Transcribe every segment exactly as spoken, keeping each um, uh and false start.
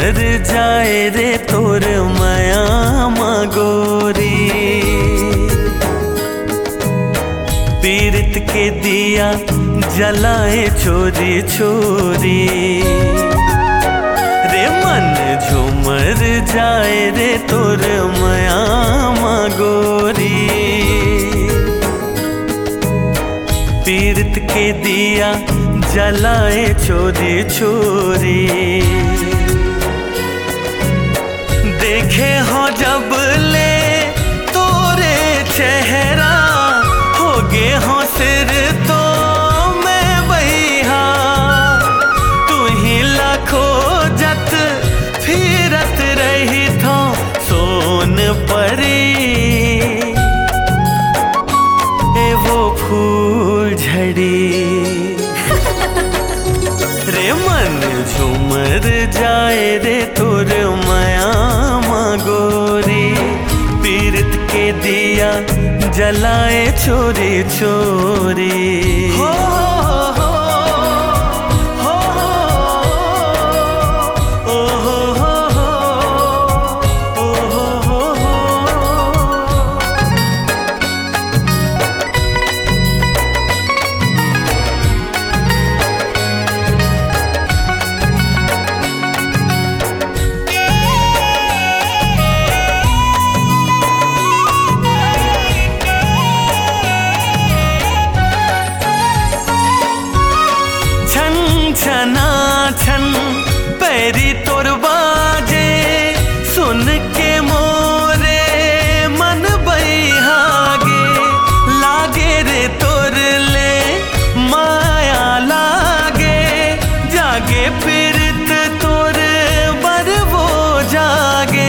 झूमर जाए रे तोर माया गोरी। पीरत के दिया जलाए चोरी चोरी रे मन झूमर जाए रे तोर माया गोरी। पीरत के दिया जलाए चोरी चोरी। देखे हो जब ले तोरे चेहरा हो गे हो सिर तो मैं बहिहा। तू ही लाखों जत फिरत रही थो सोन परी। ए वो फूल झड़ी रे मन झूमर जाए रे तोर माया गोरी। पीरत के दिया जलाए चोरी चोरी। हो हो हो हो हो हो हो हो हो। छना छन पैरी तोर बाजे सुन के मोरे मन बहागे। लागे रे तोर ले माया लागे जागे पीरत तोर बर वो जागे।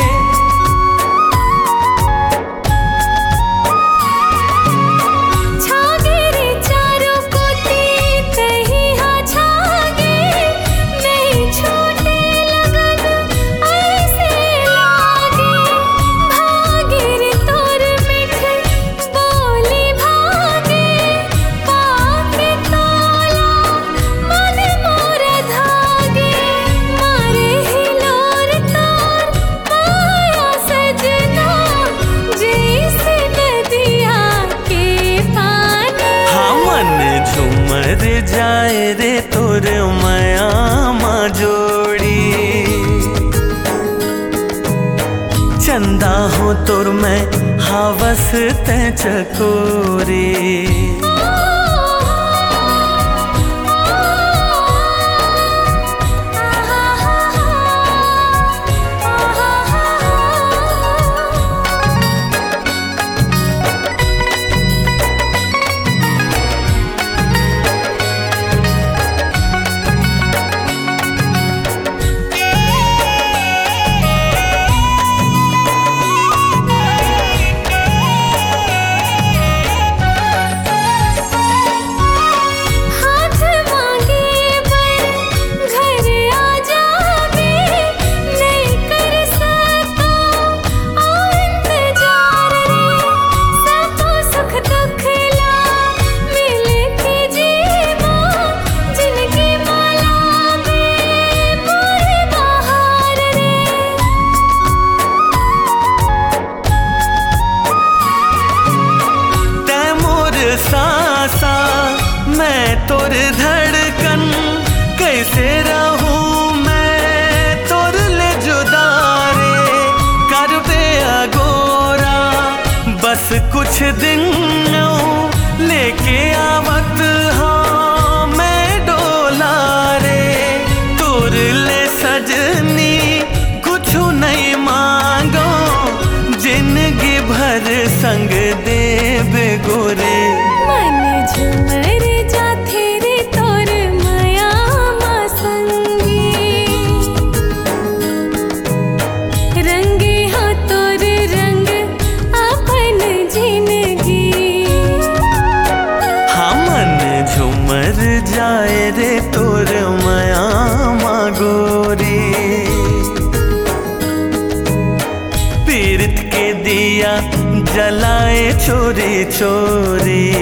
झूमर जाए रे तोर माया जोड़ी। चंदा हो तोर मैं हावस ते चकोरी। सासा मैं तोर धड़कन कैसे रहूं मैं तोर ले जुदा रे। करबे अगोरा बस कुछ दिन लेके आवत हाँ मैं डोला रे। तोर ले सजनी कुछ नहीं मांगो जिंदगी भर संग देव गोरे। मन झूमर जाथे रे तोर माया संगी। रंगे हाँ तोर रंग अपन जिंदगी। हाँ मन झूमर जाए रे तोर माया गोरी। पीरत के दिया जलाए चोरी चोरी।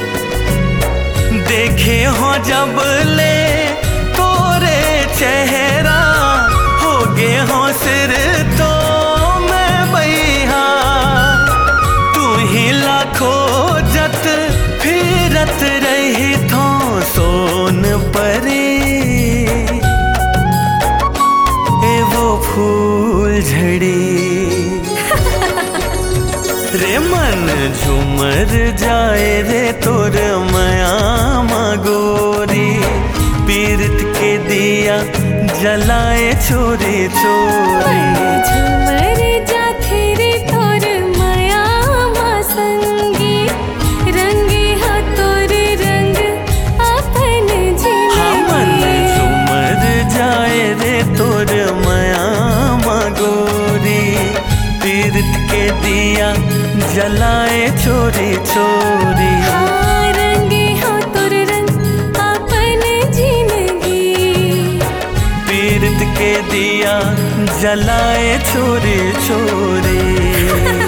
देखे हो जब ले तोरे चेहरे ए मन झूमर जाए रे तोर माया गोरी, पीरत के दिया जलाए चोरी चोरी। मन झूमर जाथे रे तोर माया संगी, रंगे हा तोर रंग अपन हाँ मन जिंदगी। झूमर जाए रे तोर माया गोरी, पीरत के दिया जलाए चोरी चोरी। हाँ रंगे हा तोर रंग अपन जिंदगी, पीरत के दिया जलाए चोरी चोरी।